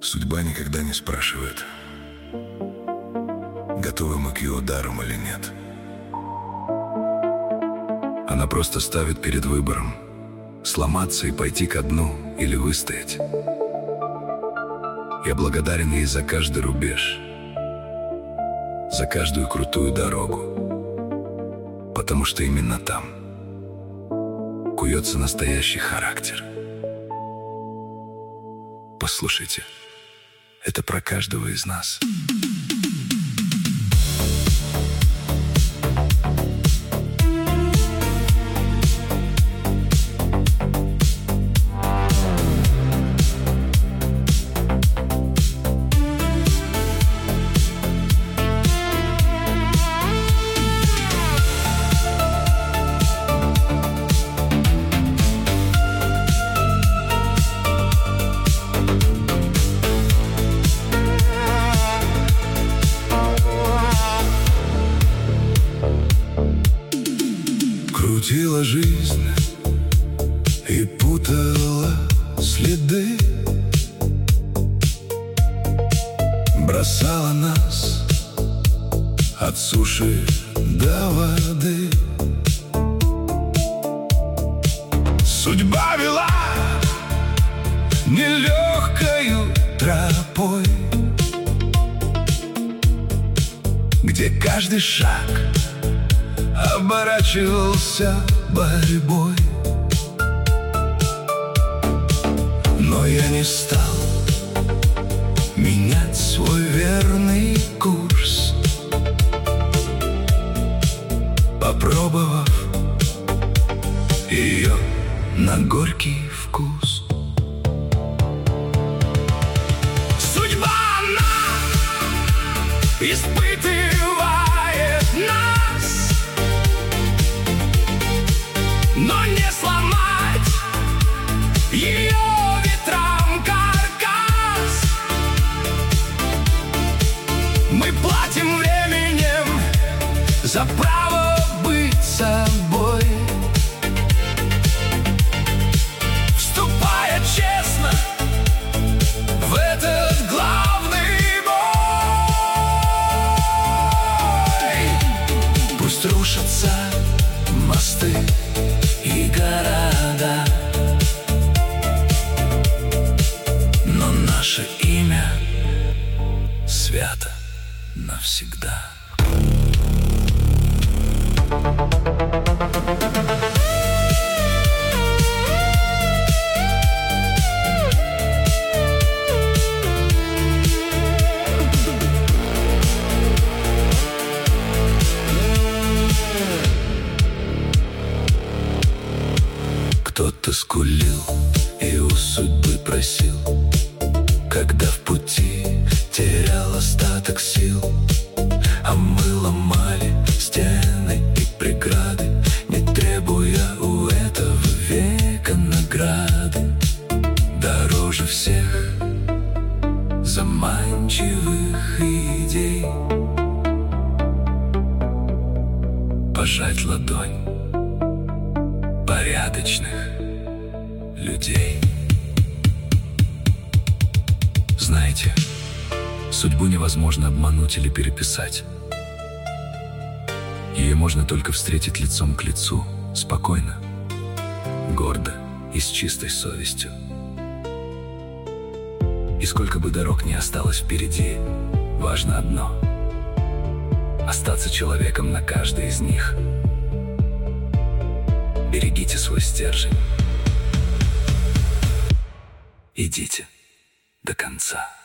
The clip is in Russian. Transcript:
Судьба никогда не спрашивает, готовы мы к ее дарам или нет. Она просто ставит перед выбором: сломаться и пойти ко дну или выстоять. Я благодарен ей за каждый рубеж, за каждую крутую дорогу, потому что именно там куется настоящий характер. Послушайте, это про каждого из нас. Крутила жизнь и путала следы, бросала нас от суши до воды. Судьба вела нелегкою тропой, где каждый шаг оборачивался борьбой. Но я не стал менять свой верный курс, попробовав ее на горький вкус. Судьба, она испытывает нас, но не сломать ее ветрам каркас. Мы платим временем за право быть собой, вступая честно в этот главный бой. Пусть рушатся мосты и города, но наше имя свято навсегда. Кто-то скулил и у судьбы просил, когда в пути терял остаток сил. А мы ломали стены и преграды, не требуя у этого века награды. Дороже всех заманчивых идей пожать ладонь порядочных людей. Знаете, судьбу невозможно обмануть или переписать. Ее можно только встретить лицом к лицу, спокойно, гордо и с чистой совестью. И сколько бы дорог ни осталось впереди, важно одно — остаться человеком на каждой из них. Берегите свой стержень. Идите до конца.